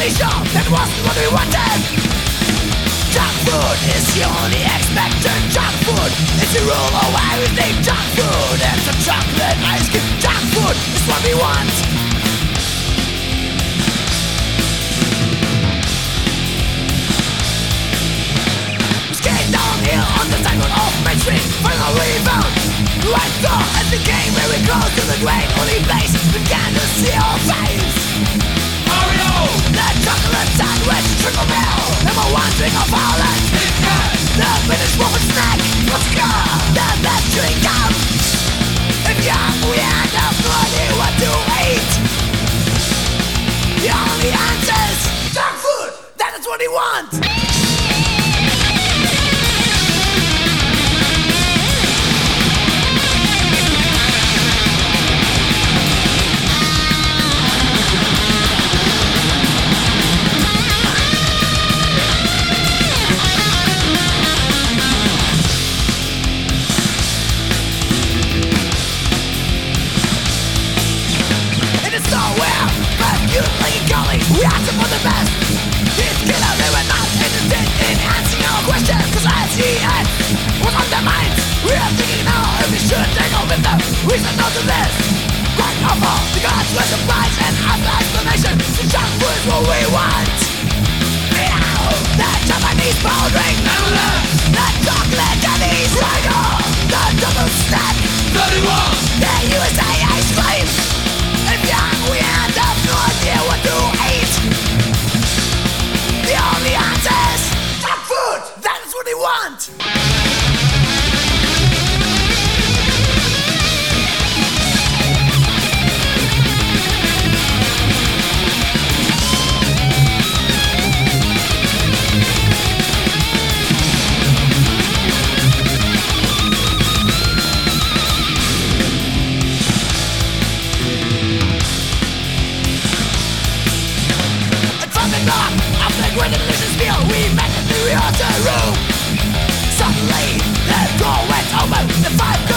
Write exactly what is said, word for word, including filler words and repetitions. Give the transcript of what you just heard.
only show that wasn't what we wanted. Junk food is the only expected. Junk food is the rule of everything. Junk food and some chocolate ice cream. Junk food is what we want. We skate downhill on the cycle of Main Street. Final rebound. Right door at the game where we close to the drain. Only place we can to see our face. Mario! The chocolate sandwich, triple meal. Number one drink of violence. The finished woman snack. Let's go. The best drink up. If young we end up bloody what to eat. The only answer's junk food. That is what we want. We asked for the best. It's killer, they were not interested in answering our questions. Cause I see it was on their minds. We are thinking now if we should take over them. We said no to this. Right off all the gods were surprised and after explanation. The junk food is what we want. Meow. The Japanese powdering. The chocolate candies. The double snack. thirty-one. The U S A ice cream. If young we end up no idea what to eat. The only answer is junk food. That is what they want. When the delicious meal we met in the rehearsal room. Suddenly the door went open. The five